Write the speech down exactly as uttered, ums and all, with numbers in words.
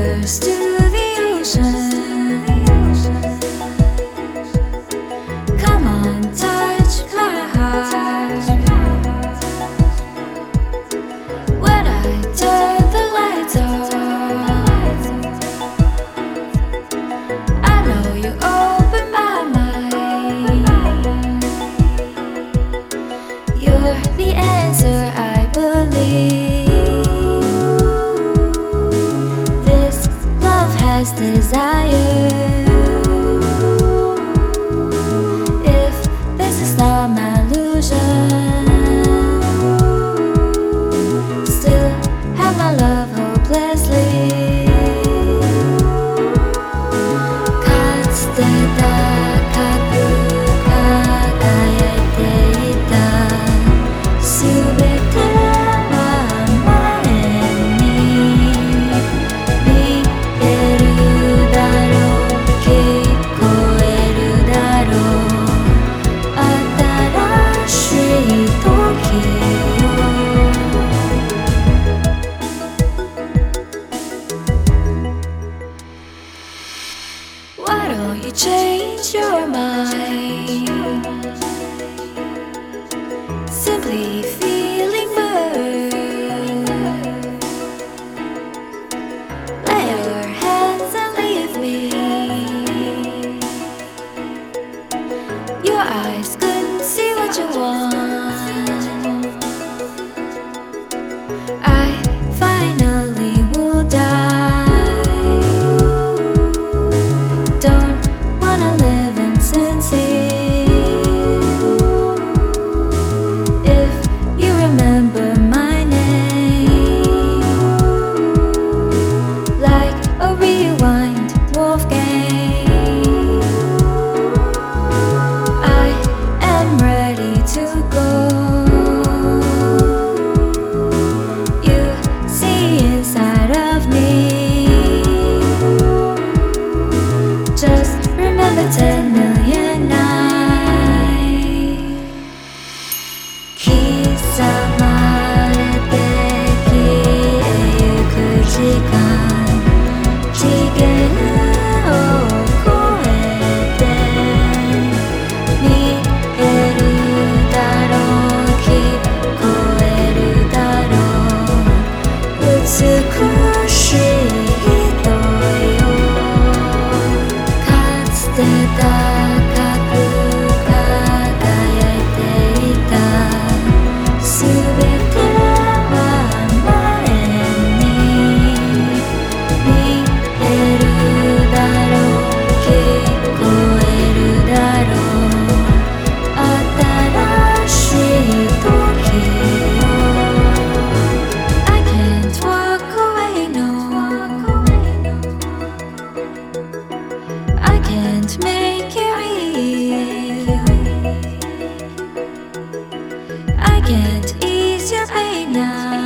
fingers to the ocean. Come on, touch my heart. When I turn the lights on, I know you open my mind. You're the answer, I believe. Desire. If this is not my illusion, still have my love hopelessly. かつて高く輝いていたすべては前に見えるWhy don't you change your mind? Simply feeling burned. Lay your hands and leave me. Your eyes couldn't see what you want. I finally will die. ten million nights 刻まれて消えゆく時間次元を超えて見えるだろう聞こえるだろう美しい高く輝いていたすべては前に見えるだろう聞こえるだろう新しい時よ I can't walk away no I can't make it real. I can't ease your pain now.